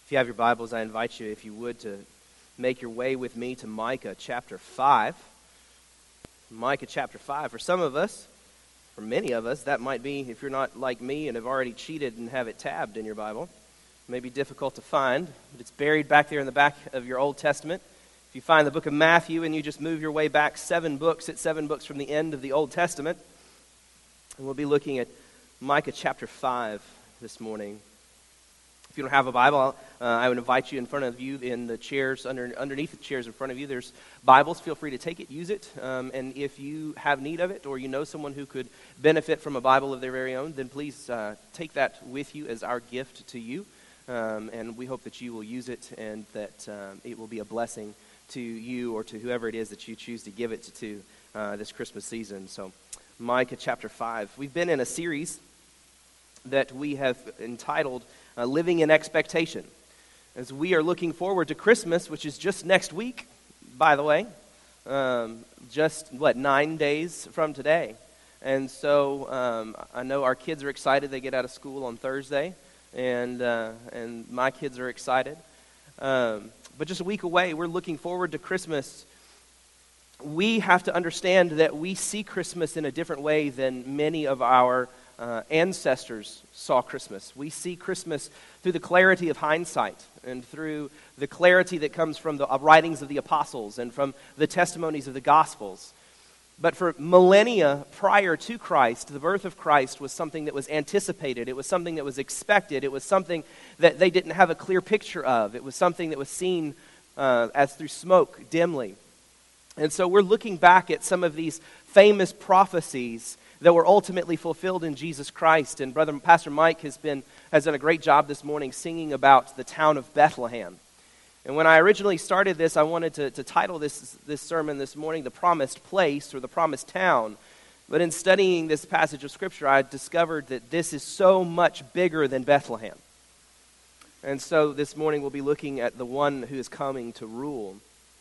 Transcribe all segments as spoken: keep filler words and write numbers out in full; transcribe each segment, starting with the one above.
If you have your Bibles, I invite you, if you would, to make your way with me to Micah chapter five. Micah chapter five. For some of us, for many of us, that might be, if you're not like me and have already cheated and have it tabbed in your Bible, it may be difficult to find, but it's buried back there in the back of your Old Testament. If you find the book of Matthew and you just move your way back seven books, it's seven books from the end of the Old Testament. And we'll be looking at Micah chapter five this morning. If you don't have a Bible, uh, I would invite you in front of you in the chairs, under, underneath the chairs in front of you, there's Bibles. Feel free to take it, use it. Um, and if you have need of it or you know someone who could benefit from a Bible of their very own, then please uh, take that with you as our gift to you. Um, and we hope that you will use it and that um, it will be a blessing to you or to whoever it is that you choose to give it to uh, this Christmas season. So, Micah chapter five. We've been in a series that we have entitled Uh, living in expectation, as we are looking forward to Christmas, which is just next week, by the way, um, just, what, nine days from today. And so um, I know our kids are excited. They get out of school on Thursday, and uh, and my kids are excited. Um, but just a week away, we're looking forward to Christmas. We have to understand that we see Christmas in a different way than many of our Uh, ancestors saw Christmas. We see Christmas through the clarity of hindsight and through the clarity that comes from the uh, writings of the apostles and from the testimonies of the Gospels. But for millennia prior to Christ, the birth of Christ was something that was anticipated. It was something that was expected. It was something that they didn't have a clear picture of. It was something that was seen uh, as through smoke, dimly. And so we're looking back at some of these famous prophecies that were ultimately fulfilled in Jesus Christ. And Brother Pastor Mike has been has done a great job this morning singing about the town of Bethlehem. And when I originally started this, I wanted to, to title this this sermon this morning, The Promised Place or The Promised Town. But in studying this passage of Scripture, I discovered that this is so much bigger than Bethlehem. And so this morning we'll be looking at the one who is coming to rule.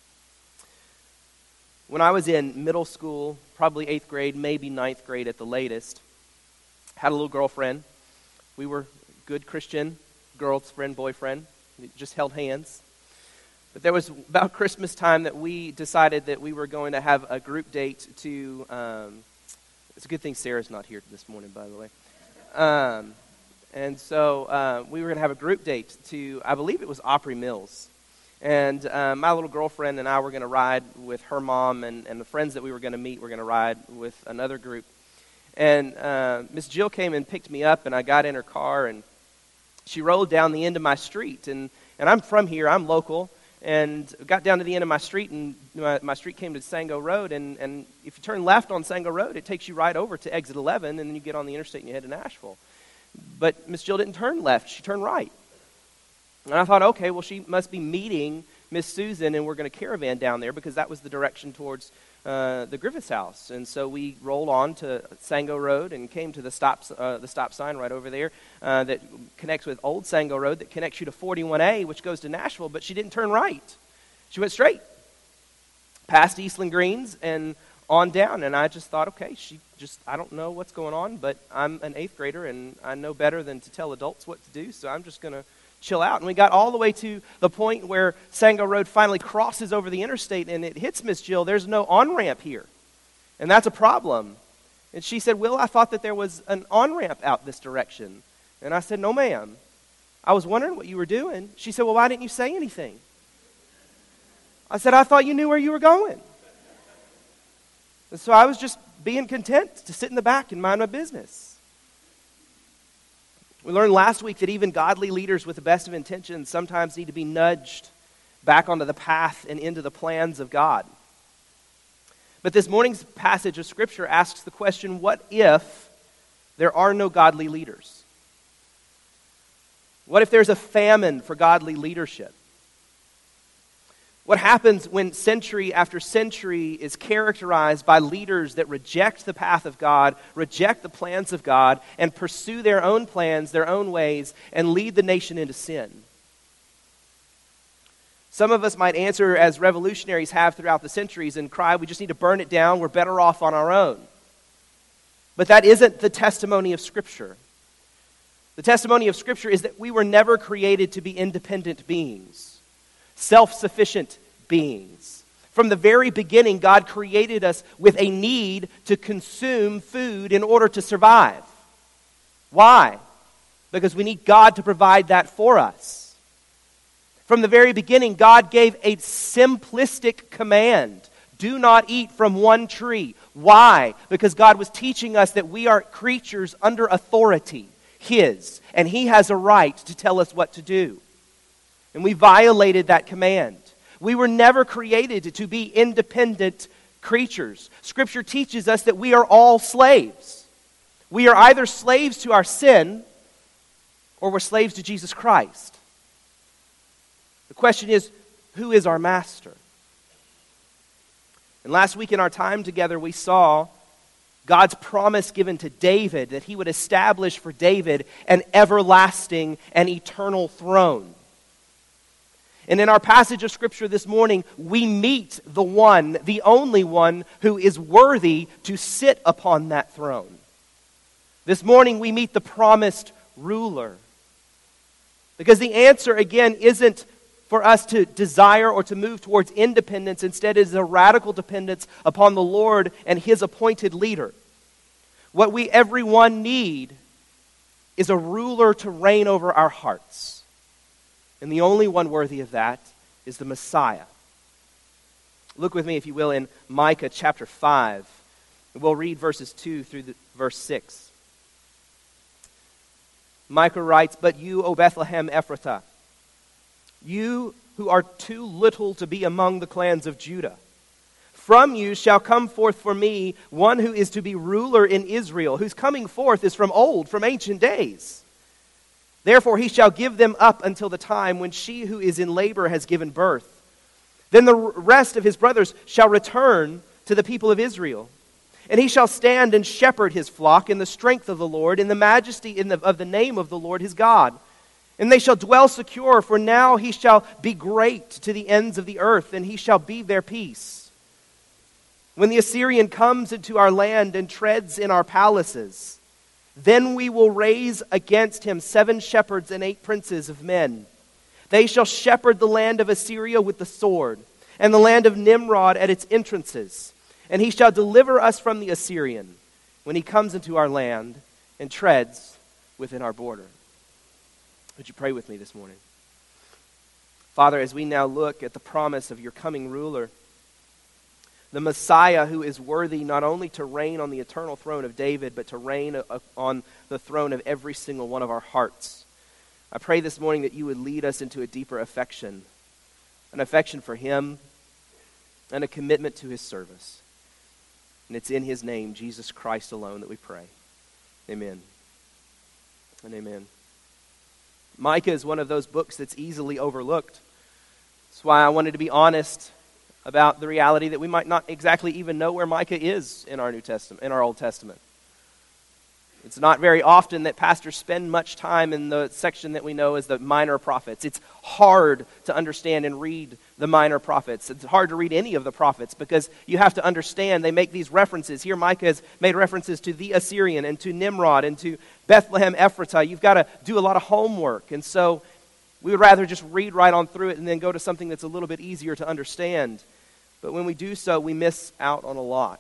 When I was in middle school, probably eighth grade, maybe ninth grade at the latest, had a little girlfriend. We were good Christian girlfriend, boyfriend. We just held hands. But there was about Christmas time that we decided that we were going to have a group date to, um, it's a good thing Sarah's not here this morning, by the way. Um, and so uh, we were going to have a group date to, I believe it was Opry Mills. And uh, my little girlfriend and I were going to ride with her mom, and, and the friends that we were going to meet were going to ride with another group. And uh, Miss Jill came and picked me up, and I got in her car, and she rolled down the end of my street. And, and I'm from here, I'm local, and got down to the end of my street, and my, my street came to Sango Road. And, and if you turn left on Sango Road, it takes you right over to exit eleven, and then you get on the interstate and you head to Nashville. But Miss Jill didn't turn left, she turned right. And I thought, okay, well, she must be meeting Miss Susan, and we're going to caravan down there because that was the direction towards uh, the Griffiths house. And so we rolled on to Sango Road and came to the stop uh, the stop sign right over there uh, that connects with Old Sango Road that connects you to forty-one A, which goes to Nashville, but she didn't turn right. She went straight past Eastland Greens and on down. And I just thought, okay, she just, I don't know what's going on, but I'm an eighth grader, and I know better than to tell adults what to do, so I'm just going to chill out. And we got all the way to the point where Sango Road finally crosses over the interstate and it hits Miss Jill. There's no on-ramp here. And that's a problem. And she said, Will, I thought that there was an on-ramp out this direction. And I said, no, ma'am. I was wondering what you were doing. She said, well, why didn't you say anything? I said, I thought you knew where you were going. And so I was just being content to sit in the back and mind my business. We learned last week that even godly leaders with the best of intentions sometimes need to be nudged back onto the path and into the plans of God. But this morning's passage of Scripture asks the question, what if there are no godly leaders? What if there's a famine for godly leadership? What happens when century after century is characterized by leaders that reject the path of God, reject the plans of God, and pursue their own plans, their own ways, and lead the nation into sin? Some of us might answer as revolutionaries have throughout the centuries and cry, we just need to burn it down, we're better off on our own. But that isn't the testimony of Scripture. The testimony of Scripture is that we were never created to be independent beings, self-sufficient beings. From the very beginning, God created us with a need to consume food in order to survive. Why? Because we need God to provide that for us. From the very beginning, God gave a simplistic command. Do not eat from one tree. Why? Because God was teaching us that we are creatures under authority, His, and He has a right to tell us what to do. And we violated that command. We were never created to be independent creatures. Scripture teaches us that we are all slaves. We are either slaves to our sin or we're slaves to Jesus Christ. The question is, who is our master? And last week in our time together, we saw God's promise given to David that He would establish for David an everlasting and eternal throne. And in our passage of Scripture this morning, we meet the one, the only one, who is worthy to sit upon that throne. This morning we meet the promised ruler. Because the answer, again, isn't for us to desire or to move towards independence. Instead, it is a radical dependence upon the Lord and His appointed leader. What we everyone need is a ruler to reign over our hearts. And the only one worthy of that is the Messiah. Look with me, if you will, in Micah chapter five. And we'll read verses two through the, verse six. Micah writes, "But you, O Bethlehem Ephratah, you who are too little to be among the clans of Judah, from you shall come forth for me one who is to be ruler in Israel, whose coming forth is from old, from ancient days. Therefore he shall give them up until the time when she who is in labor has given birth. Then the rest of his brothers shall return to the people of Israel. And he shall stand and shepherd his flock in the strength of the Lord, in the majesty in the, of the name of the Lord his God. And they shall dwell secure, for now he shall be great to the ends of the earth, and he shall be their peace. When the Assyrian comes into our land and treads in our palaces, then we will raise against him seven shepherds and eight princes of men. They shall shepherd the land of Assyria with the sword, and the land of Nimrod at its entrances. And he shall deliver us from the Assyrian when he comes into our land and treads within our border." Would you pray with me this morning? Father, as we now look at the promise of your coming ruler, the Messiah who is worthy not only to reign on the eternal throne of David, but to reign on the throne of every single one of our hearts. I pray this morning that you would lead us into a deeper affection, an affection for him, and a commitment to his service. And it's in his name, Jesus Christ alone, that we pray. Amen. And amen. Micah is one of those books that's easily overlooked. That's why I wanted to be honest about the reality that we might not exactly even know where Micah is in our New Testament, in our Old Testament. It's not very often that pastors spend much time in the section that we know as the minor prophets. It's hard to understand and read the minor prophets. It's hard to read any of the prophets because you have to understand they make these references. Here Micah has made references to the Assyrian and to Nimrod and to Bethlehem Ephratah. You've got to do a lot of homework. And so we would rather just read right on through it and then go to something that's a little bit easier to understand. But when we do so, we miss out on a lot.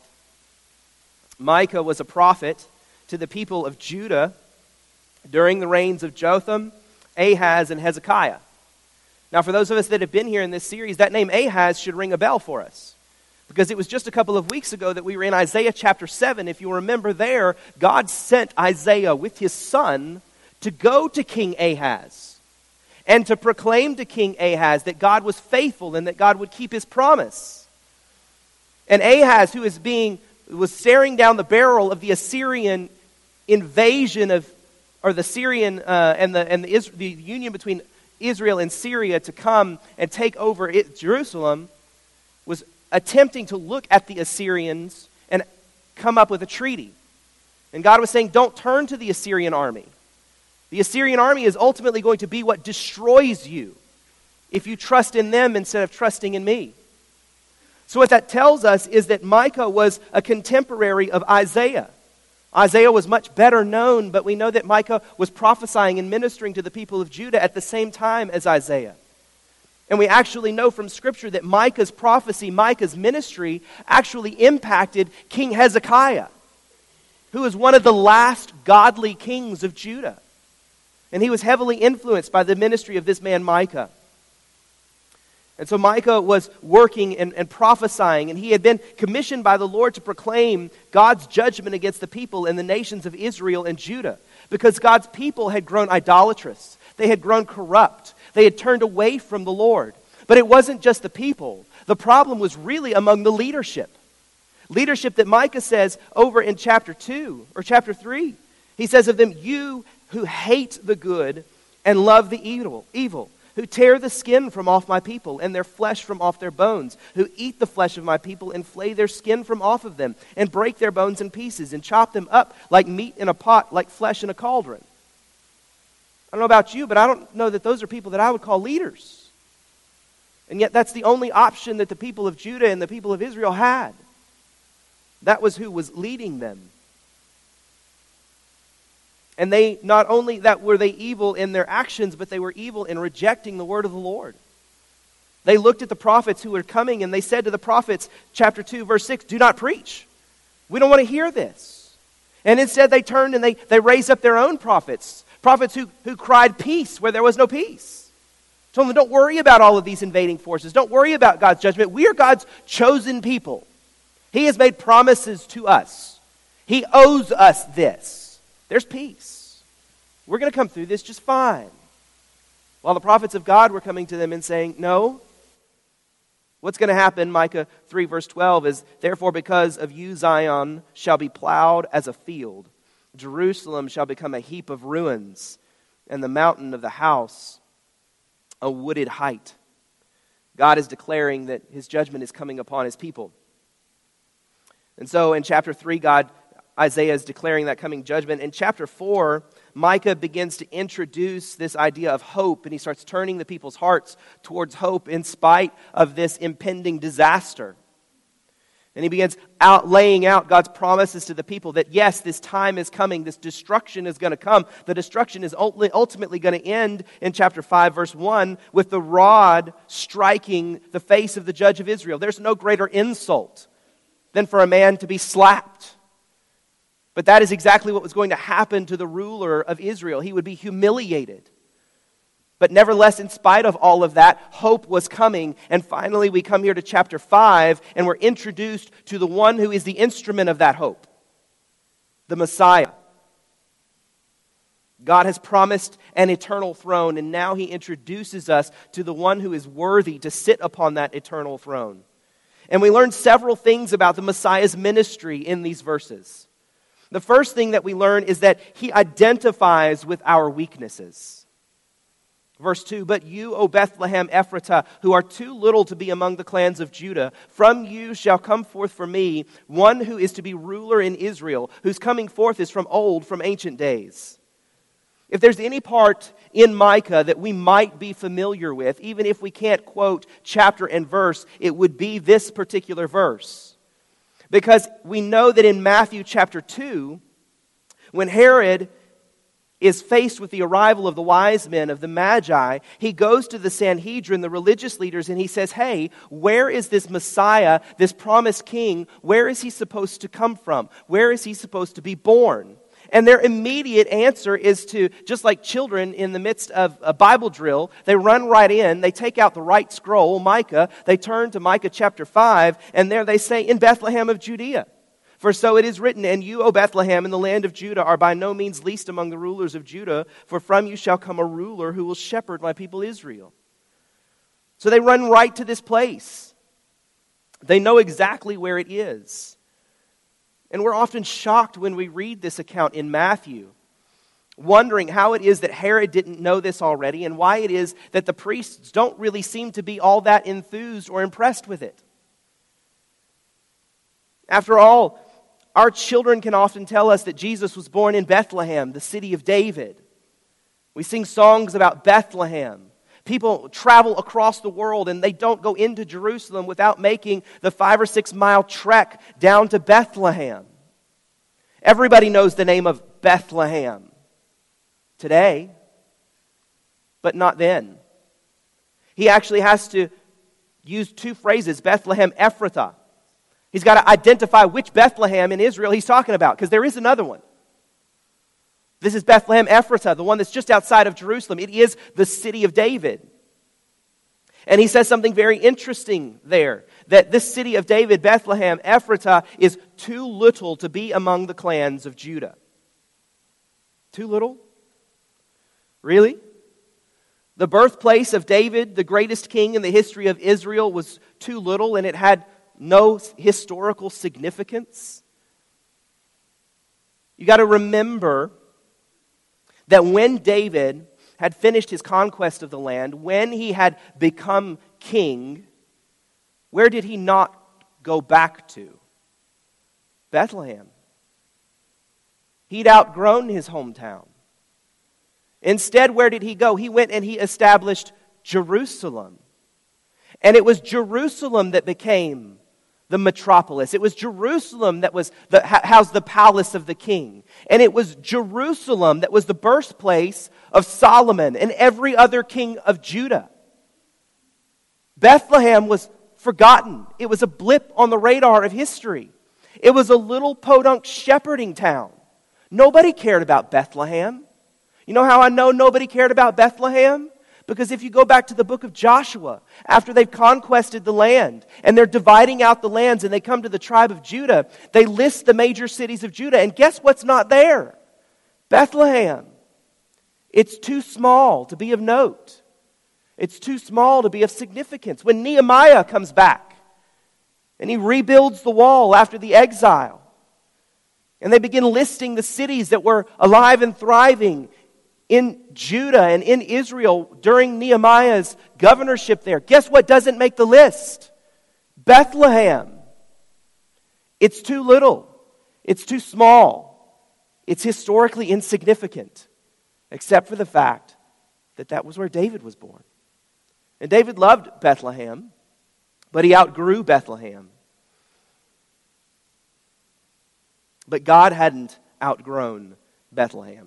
Micah was a prophet to the people of Judah during the reigns of Jotham, Ahaz, and Hezekiah. Now, for those of us that have been here in this series, that name Ahaz should ring a bell for us. Because it was just a couple of weeks ago that we were in Isaiah chapter seven. If you remember there, God sent Isaiah with his son to go to King Ahaz and to proclaim to King Ahaz that God was faithful and that God would keep his promise. And Ahaz, who is being was staring down the barrel of the Assyrian invasion of, or the Syrian uh, and the and the, Is, the union between Israel and Syria to come and take over it, Jerusalem, was attempting to look at the Assyrians and come up with a treaty. And God was saying, don't turn to the Assyrian army. The Assyrian army is ultimately going to be what destroys you if you trust in them instead of trusting in me. So what that tells us is that Micah was a contemporary of Isaiah. Isaiah was much better known, but we know that Micah was prophesying and ministering to the people of Judah at the same time as Isaiah. And we actually know from Scripture that Micah's prophecy, Micah's ministry, actually impacted King Hezekiah, who was one of the last godly kings of Judah. And he was heavily influenced by the ministry of this man Micah. And so Micah was working and, and prophesying, and he had been commissioned by the Lord to proclaim God's judgment against the people in the nations of Israel and Judah, because God's people had grown idolatrous. They had grown corrupt. They had turned away from the Lord. But it wasn't just the people. The problem was really among the leadership. Leadership that Micah says over in chapter two or chapter three. He says of them, "You who hate the good and love the evil, evil, who tear the skin from off my people and their flesh from off their bones, who eat the flesh of my people and flay their skin from off of them, and break their bones in pieces and chop them up like meat in a pot, like flesh in a cauldron." I don't know about you, but I don't know that those are people that I would call leaders. And yet that's the only option that the people of Judah and the people of Israel had. That was who was leading them. And they, not only that were they evil in their actions, but they were evil in rejecting the word of the Lord. They looked at the prophets who were coming and they said to the prophets, chapter two, verse six, "Do not preach. We don't want to hear this." And instead they turned and they, they raised up their own prophets, prophets who, who cried peace where there was no peace. Told them, don't worry about all of these invading forces. Don't worry about God's judgment. We are God's chosen people. He has made promises to us. He owes us this. There's peace. We're going to come through this just fine. While the prophets of God were coming to them and saying, no. What's going to happen, Micah three verse twelve, is, "Therefore because of you Zion shall be plowed as a field. Jerusalem shall become a heap of ruins, and the mountain of the house a wooded height." God is declaring that his judgment is coming upon his people. And so in chapter three, God Isaiah is declaring that coming judgment. In chapter four, Micah begins to introduce this idea of hope, and he starts turning the people's hearts towards hope in spite of this impending disaster. And he begins out laying out God's promises to the people that yes, this time is coming, this destruction is going to come. The destruction is ultimately going to end in chapter five, verse one, with the rod striking the face of the judge of Israel. There's no greater insult than for a man to be slapped. But that is exactly what was going to happen to the ruler of Israel. He would be humiliated. But nevertheless, in spite of all of that, hope was coming. And finally, we come here to chapter five, and we're introduced to the one who is the instrument of that hope, the Messiah. God has promised an eternal throne, and now he introduces us to the one who is worthy to sit upon that eternal throne. And we learn several things about the Messiah's ministry in these verses. The first thing that we learn is that he identifies with our weaknesses. Verse two, "But you, O Bethlehem Ephratah, who are too little to be among the clans of Judah, from you shall come forth for me one who is to be ruler in Israel, whose coming forth is from old, from ancient days." If there's any part in Micah that we might be familiar with, even if we can't quote chapter and verse, it would be this particular verse. Because we know that in Matthew chapter two, when Herod is faced with the arrival of the wise men, of the Magi, he goes to the Sanhedrin, the religious leaders, and he says, hey, where is this Messiah, this promised king? Where is he supposed to come from? Where is he supposed to be born? And their immediate answer is to, just like children in the midst of a Bible drill, they run right in, they take out the right scroll, Micah, they turn to Micah chapter five, and there they say, "In Bethlehem of Judea. For so it is written, and you, O Bethlehem, in the land of Judah, are by no means least among the rulers of Judah, for from you shall come a ruler who will shepherd my people Israel." So they run right to this place. They know exactly where it is. And we're often shocked when we read this account in Matthew, wondering how it is that Herod didn't know this already and why it is that the priests don't really seem to be all that enthused or impressed with it. After all, our children can often tell us that Jesus was born in Bethlehem, the city of David. We sing songs about Bethlehem. People travel across the world and they don't go into Jerusalem without making the five or six mile trek down to Bethlehem. Everybody knows the name of Bethlehem today, but not then. He actually has to use two phrases, Bethlehem Ephrathah. He's got to identify which Bethlehem in Israel he's talking about, because there is another one. This is Bethlehem Ephrathah, the one that's just outside of Jerusalem. It is the city of David. And he says something very interesting there, that this city of David, Bethlehem Ephrathah, is too little to be among the clans of Judah. Too little? Really? The birthplace of David, the greatest king in the history of Israel, was too little, and it had no historical significance? You got to remember that when David had finished his conquest of the land, when he had become king, where did he not go back to? Bethlehem. He'd outgrown his hometown. Instead, where did he go? He went and he established Jerusalem. And it was Jerusalem that became the metropolis. It was Jerusalem that was the, housed the palace of the king. And it was Jerusalem that was the birthplace of Solomon and every other king of Judah. Bethlehem was forgotten. It was a blip on the radar of history. It was a little podunk shepherding town. Nobody cared about Bethlehem. You know how I know nobody cared about Bethlehem? Because if you go back to the book of Joshua, after they've conquested the land, and they're dividing out the lands, and they come to the tribe of Judah, they list the major cities of Judah, and guess what's not there? Bethlehem. It's too small to be of note. It's too small to be of significance. When Nehemiah comes back, and he rebuilds the wall after the exile, and they begin listing the cities that were alive and thriving in Judah and in Israel during Nehemiah's governorship there. Guess what doesn't make the list? Bethlehem. It's too little. It's too small. It's historically insignificant, except for the fact that that was where David was born. And David loved Bethlehem, but he outgrew Bethlehem. But God hadn't outgrown Bethlehem.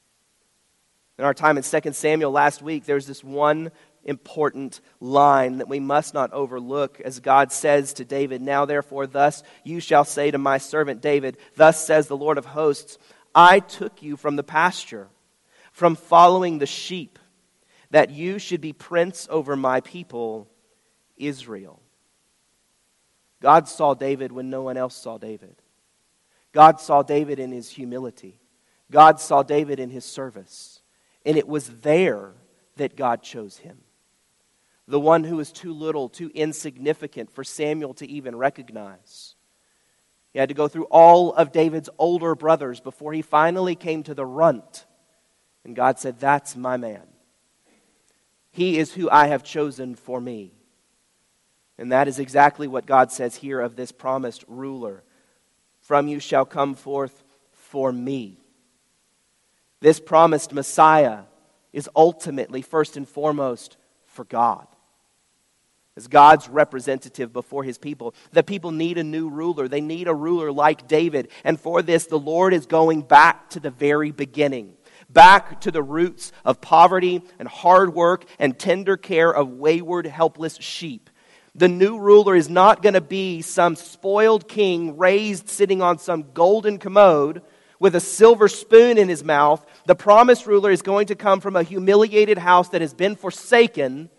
In our time in Second Samuel last week, there's this one important line that we must not overlook as God says to David, "Now therefore thus you shall say to my servant David, thus says the Lord of hosts, I took you from the pasture, from following the sheep, that you should be prince over my people, Israel." God saw David when no one else saw David. God saw David in his humility. God saw David in his service. And it was there that God chose him. The one who was too little, too insignificant for Samuel to even recognize. He had to go through all of David's older brothers before he finally came to the runt. And God said, "That's my man. He is who I have chosen for me." And that is exactly what God says here of this promised ruler. "From you shall come forth for me." This promised Messiah is ultimately, first and foremost, for God. As God's representative before his people. The people need a new ruler. They need a ruler like David. And for this, the Lord is going back to the very beginning. Back to the roots of poverty and hard work and tender care of wayward, helpless sheep. The new ruler is not going to be some spoiled king raised sitting on some golden commode with a silver spoon in his mouth. The promised ruler is going to come from a humiliated house that has been forsaken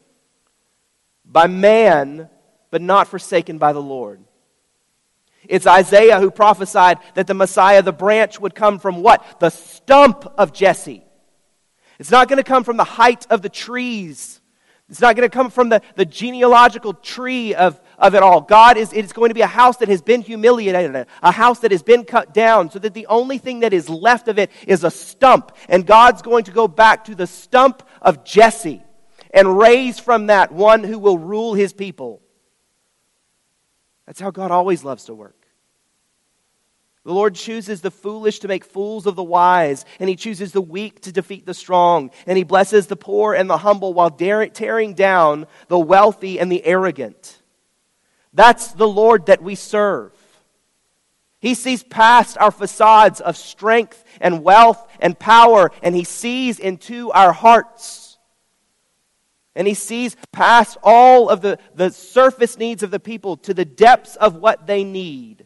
by man, but not forsaken by the Lord. It's Isaiah who prophesied that the Messiah, the branch, would come from what? The stump of Jesse. It's not going to come from the height of the trees. It's not going to come from the, the genealogical tree of, of it all. God is it's going to be a house that has been humiliated, a house that has been cut down, so that the only thing that is left of it is a stump. And God's going to go back to the stump of Jesse and raise from that one who will rule his people. That's how God always loves to work. The Lord chooses the foolish to make fools of the wise, and he chooses the weak to defeat the strong, and he blesses the poor and the humble while tearing down the wealthy and the arrogant. That's the Lord that we serve. He sees past our facades of strength and wealth and power, and He sees into our hearts. And He sees past all of the, the surface needs of the people to the depths of what they need.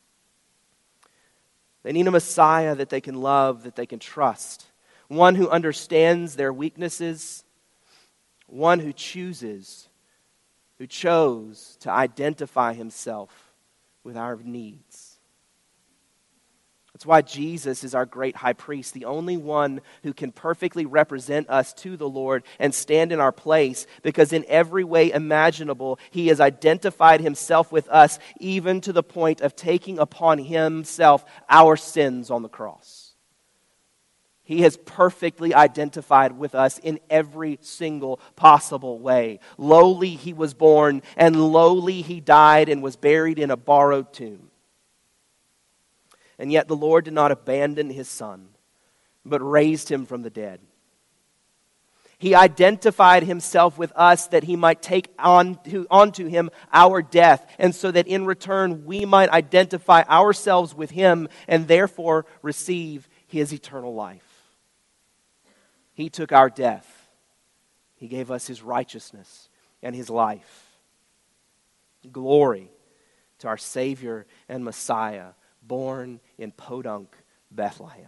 They need a Messiah that they can love, that they can trust. One who understands their weaknesses. One who chooses, who chose to identify Himself with our needs. That's why Jesus is our great high priest, the only one who can perfectly represent us to the Lord and stand in our place, because in every way imaginable, He has identified Himself with us, even to the point of taking upon Himself our sins on the cross. He has perfectly identified with us in every single possible way. Lowly He was born, and lowly He died and was buried in a borrowed tomb. And yet the Lord did not abandon His Son, but raised Him from the dead. He identified Himself with us that He might take on to, onto Him our death, and so that in return we might identify ourselves with Him and therefore receive His eternal life. He took our death. He gave us His righteousness and His life. Glory to our Savior and Messiah, born in Podunk, Bethlehem.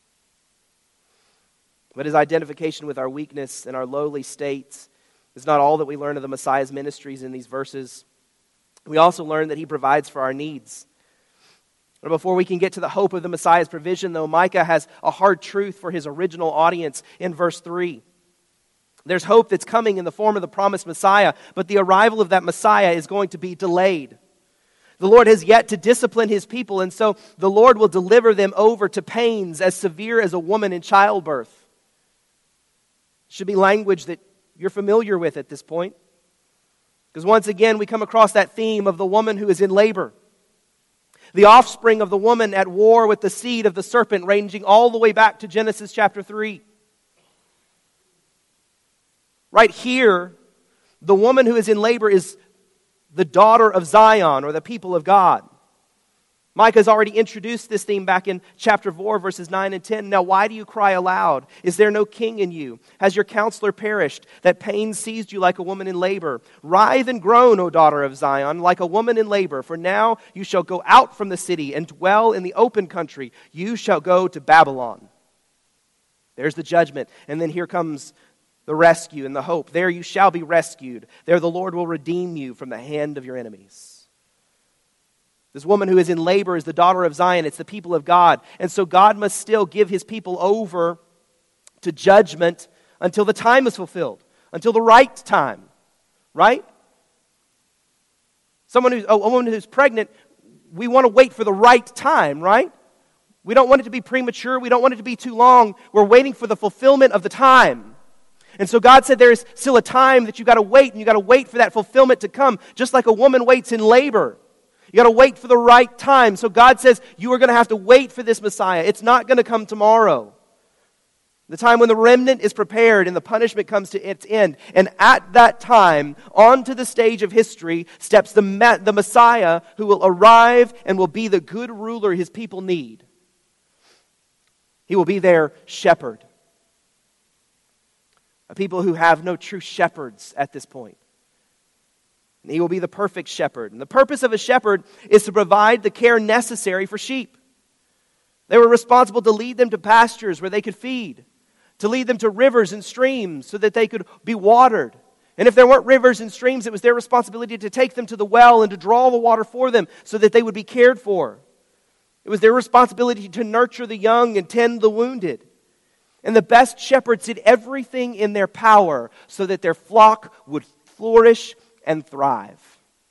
But His identification with our weakness and our lowly states is not all that we learn of the Messiah's ministries in these verses. We also learn that He provides for our needs. But before we can get to the hope of the Messiah's provision, though, Micah has a hard truth for his original audience in verse three. There's hope that's coming in the form of the promised Messiah, but the arrival of that Messiah is going to be delayed. The Lord has yet to discipline His people, and so the Lord will deliver them over to pains as severe as a woman in childbirth. It should be language that you're familiar with at this point. Because once again, we come across that theme of the woman who is in labor. The offspring of the woman at war with the seed of the serpent, ranging all the way back to Genesis chapter three. Right here, the woman who is in labor is the daughter of Zion, or the people of God. Micah has already introduced this theme back in chapter four, verses nine and ten. Now why do you cry aloud? Is there no king in you? Has your counselor perished, that pain seized you like a woman in labor? Writhe and groan, O daughter of Zion, like a woman in labor. For now you shall go out from the city and dwell in the open country. You shall go to Babylon. There's the judgment. And then here comes the rescue and the hope. There you shall be rescued. There the Lord will redeem you from the hand of your enemies. This woman who is in labor is the daughter of Zion. It's the people of God. And so God must still give His people over to judgment until the time is fulfilled, until the right time, right? Someone who's, a woman who's pregnant, we want to wait for the right time, right? We don't want it to be premature. We don't want it to be too long. We're waiting for the fulfillment of the time. And so God said there is still a time that you got to wait, and you got to wait for that fulfillment to come, just like a woman waits in labor. You got to wait for the right time. So God says you are going to have to wait for this Messiah. It's not going to come tomorrow. The time when the remnant is prepared and the punishment comes to its end. And at that time, onto the stage of history, steps the, the Messiah who will arrive and will be the good ruler His people need. He will be their shepherd. A people who have no true shepherds at this point. And He will be the perfect shepherd. And the purpose of a shepherd is to provide the care necessary for sheep. They were responsible to lead them to pastures where they could feed, to lead them to rivers and streams so that they could be watered. And if there weren't rivers and streams, it was their responsibility to take them to the well and to draw the water for them so that they would be cared for. It was their responsibility to nurture the young and tend the wounded. And the best shepherds did everything in their power so that their flock would flourish and thrive.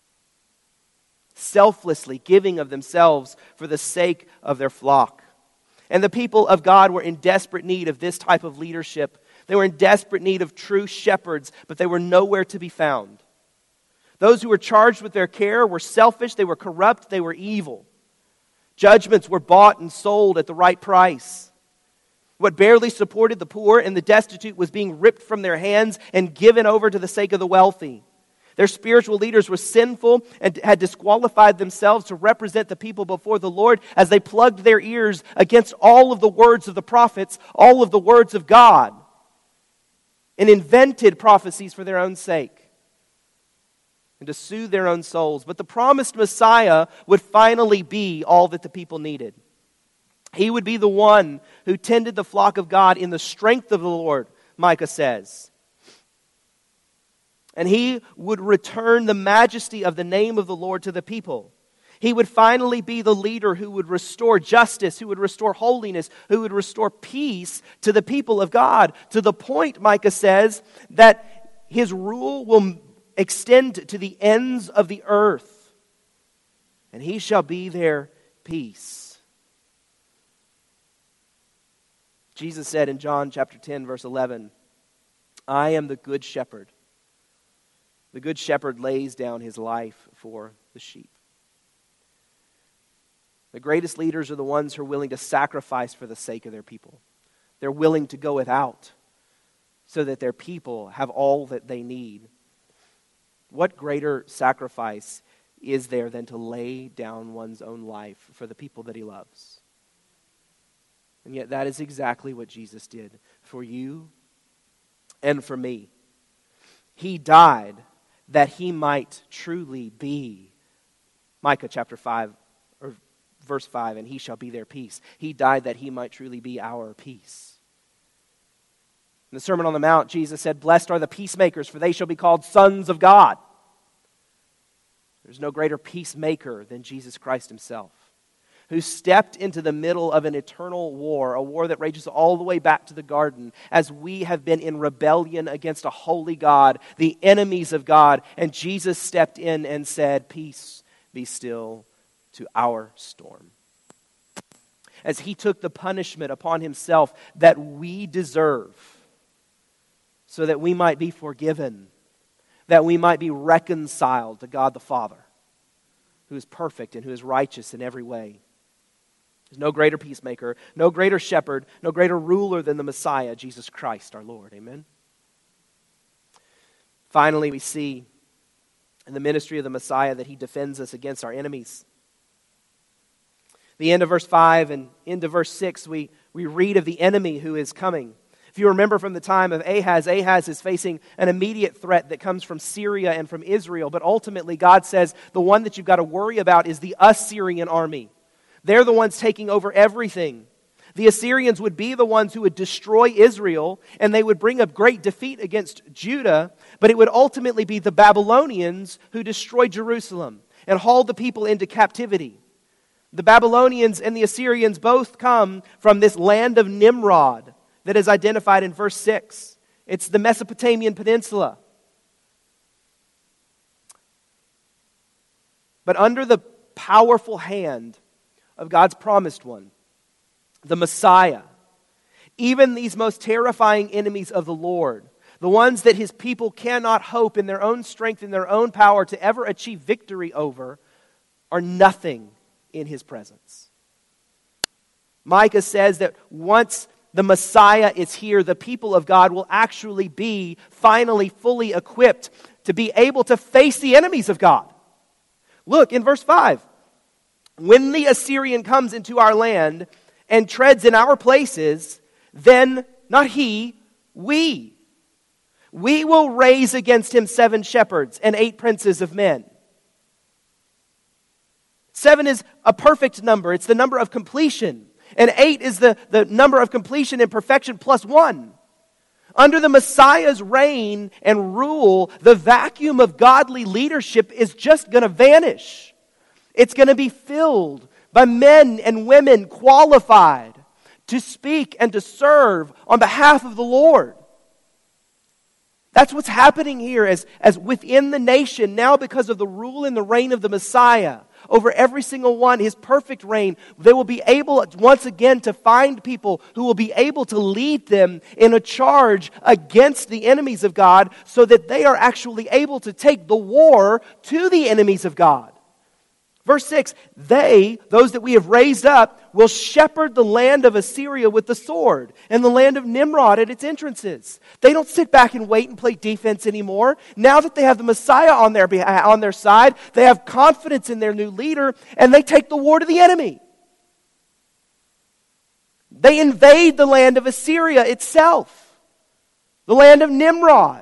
Selflessly giving of themselves for the sake of their flock. And the people of God were in desperate need of this type of leadership. They were in desperate need of true shepherds, but they were nowhere to be found. Those who were charged with their care were selfish, they were corrupt, they were evil. Judgments were bought and sold at the right price. What barely supported the poor and the destitute was being ripped from their hands and given over to the sake of the wealthy. Their spiritual leaders were sinful and had disqualified themselves to represent the people before the Lord as they plugged their ears against all of the words of the prophets, all of the words of God, and invented prophecies for their own sake and to soothe their own souls. But the promised Messiah would finally be all that the people needed. He would be the one who tended the flock of God in the strength of the Lord, Micah says. And he would return the majesty of the name of the Lord to the people. He would finally be the leader who would restore justice, who would restore holiness, who would restore peace to the people of God, to the point, Micah says, that his rule will extend to the ends of the earth, and he shall be their peace. Jesus said in John chapter ten, verse eleven, I am the good shepherd. The good shepherd lays down his life for the sheep. The greatest leaders are the ones who are willing to sacrifice for the sake of their people. They're willing to go without so that their people have all that they need. What greater sacrifice is there than to lay down one's own life for the people that he loves? And yet that is exactly what Jesus did for you and for me. He died that he might truly be, Micah chapter five, or verse five, and he shall be their peace. He died that he might truly be our peace. In the Sermon on the Mount, Jesus said, blessed are the peacemakers, for they shall be called sons of God. There's no greater peacemaker than Jesus Christ himself, who stepped into the middle of an eternal war, a war that rages all the way back to the garden, as we have been in rebellion against a holy God, the enemies of God. And Jesus stepped in and said, peace, be still to our storm. As he took the punishment upon himself that we deserve, so that we might be forgiven, that we might be reconciled to God the Father, who is perfect and who is righteous in every way. There's no greater peacemaker, no greater shepherd, no greater ruler than the Messiah, Jesus Christ our Lord. Amen? Finally, we see in the ministry of the Messiah that he defends us against our enemies. The end of verse five and into verse six, we, we read of the enemy who is coming. If you remember from the time of Ahaz, Ahaz is facing an immediate threat that comes from Syria and from Israel. But ultimately, God says the one that you've got to worry about is the Assyrian army. They're the ones taking over everything. The Assyrians would be the ones who would destroy Israel, and they would bring a great defeat against Judah. But it would ultimately be the Babylonians who destroyed Jerusalem and hauled the people into captivity. The Babylonians and the Assyrians both come from this land of Nimrod that is identified in verse six. It's the Mesopotamian peninsula. But under the powerful hand of God's promised one, the Messiah, even these most terrifying enemies of the Lord, the ones that his people cannot hope in their own strength, in their own power to ever achieve victory over, are nothing in his presence. Micah says that once the Messiah is here, the people of God will actually be finally fully equipped to be able to face the enemies of God. Look in verse five. When the Assyrian comes into our land and treads in our places, then, not he, we. We will raise against him seven shepherds and eight princes of men. Seven is a perfect number. It's the number of completion. And eight is the, the number of completion and perfection plus one. Under the Messiah's reign and rule, the vacuum of godly leadership is just going to vanish. It's going to be filled by men and women qualified to speak and to serve on behalf of the Lord. That's what's happening here as, as within the nation, now because of the rule and the reign of the Messiah over every single one, his perfect reign, they will be able once again to find people who will be able to lead them in a charge against the enemies of God so that they are actually able to take the war to the enemies of God. Verse six, they, those that we have raised up, will shepherd the land of Assyria with the sword and the land of Nimrod at its entrances. They don't sit back and wait and play defense anymore. Now that they have the Messiah on their, on their side, they have confidence in their new leader, and they take the war to the enemy. They invade the land of Assyria itself, the land of Nimrod,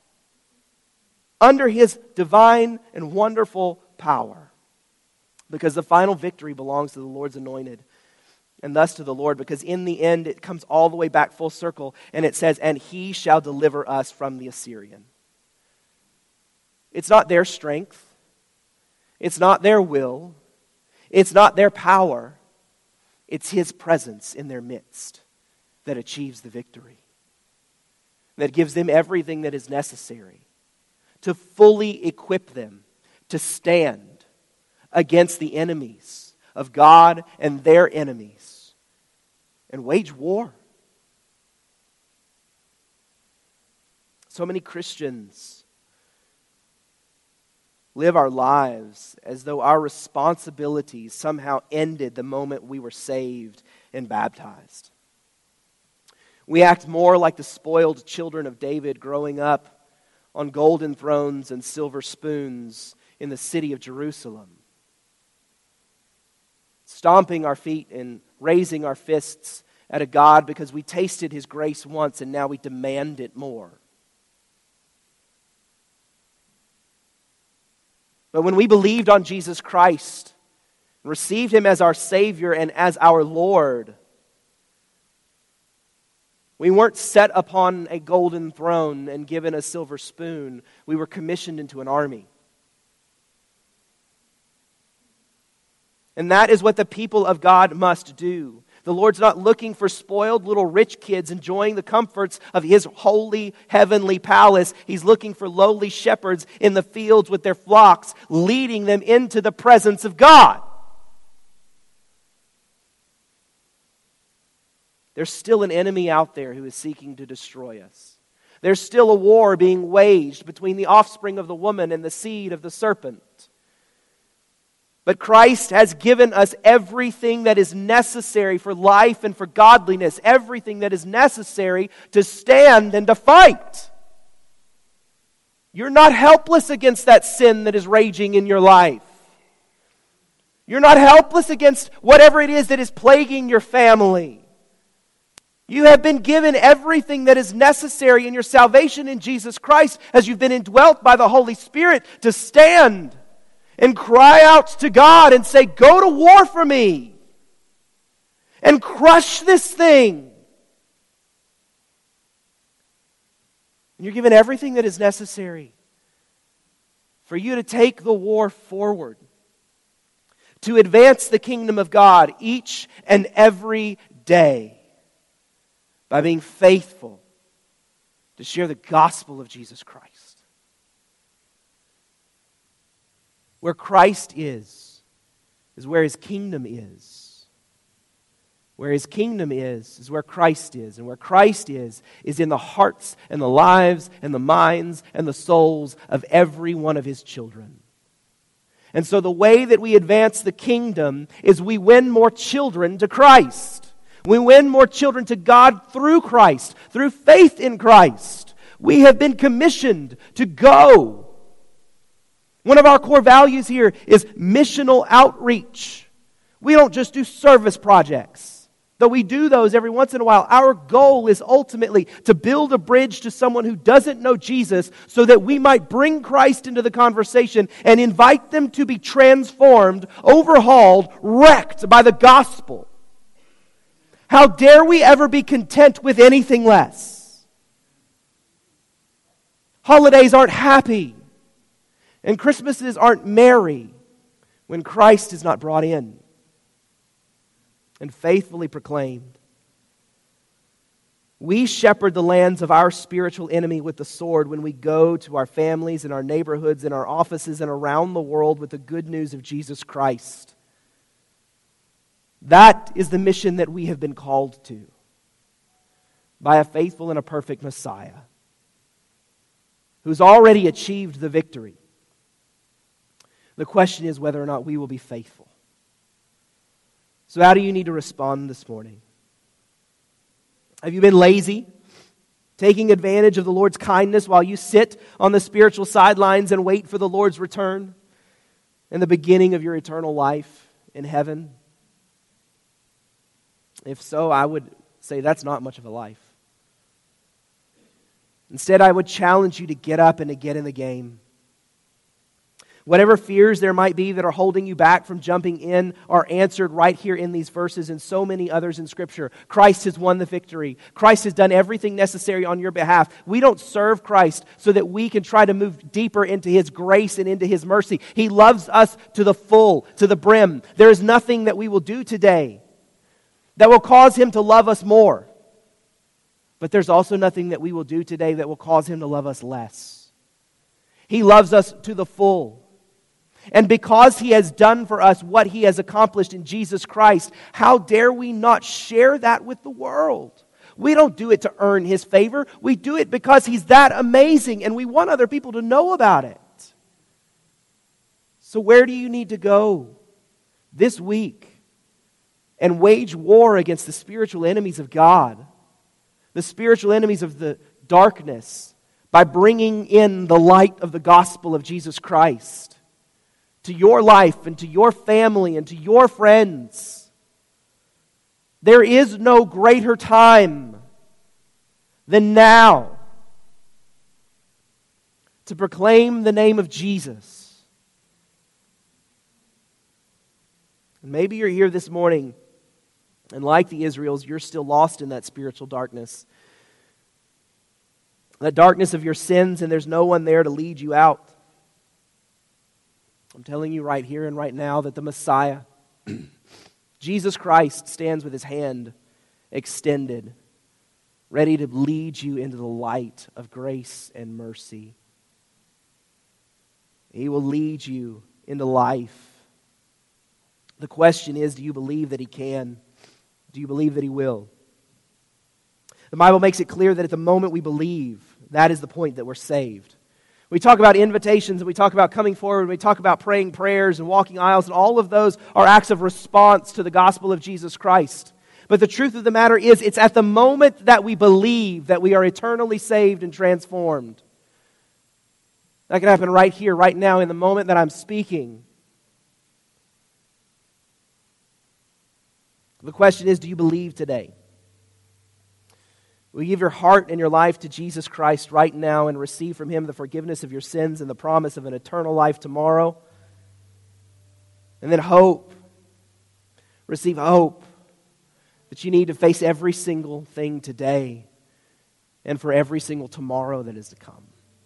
under his divine and wonderful power. Because the final victory belongs to the Lord's anointed, and thus to the Lord, because in the end it comes all the way back full circle, and it says, and he shall deliver us from the Assyrian. It's not their strength. It's not their will. It's not their power. It's his presence in their midst that achieves the victory, that gives them everything that is necessary to fully equip them to stand against the enemies of God and their enemies and wage war. So many Christians live our lives as though our responsibilities somehow ended the moment we were saved and baptized. We act more like the spoiled children of David growing up on golden thrones and silver spoons in the city of Jerusalem, stomping our feet and raising our fists at a God because we tasted his grace once and now we demand it more. But when we believed on Jesus Christ, received him as our Savior and as our Lord, we weren't set upon a golden throne and given a silver spoon. We were commissioned into an army. And that is what the people of God must do. The Lord's not looking for spoiled little rich kids enjoying the comforts of his holy heavenly palace. He's looking for lowly shepherds in the fields with their flocks, leading them into the presence of God. There's still an enemy out there who is seeking to destroy us. There's still a war being waged between the offspring of the woman and the seed of the serpent. But Christ has given us everything that is necessary for life and for godliness, everything that is necessary to stand and to fight. You're not helpless against that sin that is raging in your life. You're not helpless against whatever it is that is plaguing your family. You have been given everything that is necessary in your salvation in Jesus Christ as you've been indwelt by the Holy Spirit to stand and cry out to God and say, go to war for me and crush this thing. And you're given everything that is necessary for you to take the war forward, to advance the kingdom of God each and every day by being faithful to share the gospel of Jesus Christ. Where Christ is, is where his kingdom is. Where his kingdom is, is where Christ is. And where Christ is, is in the hearts and the lives and the minds and the souls of every one of his children. And so the way that we advance the kingdom is we win more children to Christ. We win more children to God through Christ, through faith in Christ. We have been commissioned to go. One of our core values here is missional outreach. We don't just do service projects, though we do those every once in a while. Our goal is ultimately to build a bridge to someone who doesn't know Jesus so that we might bring Christ into the conversation and invite them to be transformed, overhauled, wrecked by the gospel. How dare we ever be content with anything less? Holidays aren't happy, and Christmases aren't merry when Christ is not brought in and faithfully proclaimed. We shepherd the lands of our spiritual enemy with the sword when we go to our families and our neighborhoods and our offices and around the world with the good news of Jesus Christ. That is the mission that we have been called to by a faithful and a perfect Messiah who's already achieved the victory, The question is whether or not we will be faithful. So how do you need to respond this morning? Have you been lazy, taking advantage of the Lord's kindness while you sit on the spiritual sidelines and wait for the Lord's return and the beginning of your eternal life in heaven? If so, I would say that's not much of a life. Instead, I would challenge you to get up and to get in the game. Whatever fears there might be that are holding you back from jumping in are answered right here in these verses and so many others in Scripture. Christ has won the victory. Christ has done everything necessary on your behalf. We don't serve Christ so that we can try to move deeper into His grace and into His mercy. He loves us to the full, to the brim. There is nothing that we will do today that will cause Him to love us more. But there's also nothing that we will do today that will cause Him to love us less. He loves us to the full. And because He has done for us what He has accomplished in Jesus Christ, how dare we not share that with the world? We don't do it to earn His favor. We do it because He's that amazing and we want other people to know about it. So where do you need to go this week and wage war against the spiritual enemies of God, the spiritual enemies of the darkness, by bringing in the light of the gospel of Jesus Christ to your life and to your family and to your friends? There is no greater time than now to proclaim the name of Jesus. And maybe you're here this morning and like the Israels, you're still lost in that spiritual darkness. That darkness of your sins, and there's no one there to lead you out. I'm telling you right here and right now that the Messiah, Jesus Christ, stands with His hand extended, ready to lead you into the light of grace and mercy. He will lead you into life. The question is, do you believe that He can? Do you believe that He will? The Bible makes it clear that at the moment we believe, that is the point that we're saved. We talk about invitations and we talk about coming forward and we talk about praying prayers and walking aisles, and all of those are acts of response to the gospel of Jesus Christ. But the truth of the matter is, it's at the moment that we believe that we are eternally saved and transformed. That can happen right here, right now, in the moment that I'm speaking. The question is, do you believe today? Will you give your heart and your life to Jesus Christ right now and receive from Him the forgiveness of your sins and the promise of an eternal life tomorrow? And then hope. Receive hope that you need to face every single thing today and for every single tomorrow that is to come.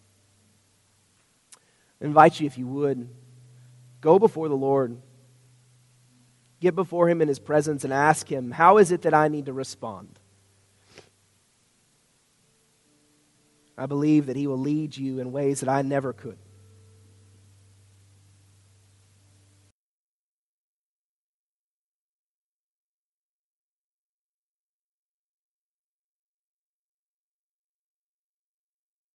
I invite you, if you would, go before the Lord. Get before Him in His presence and ask Him, how is it that I need to respond? I believe that He will lead you in ways that I never could.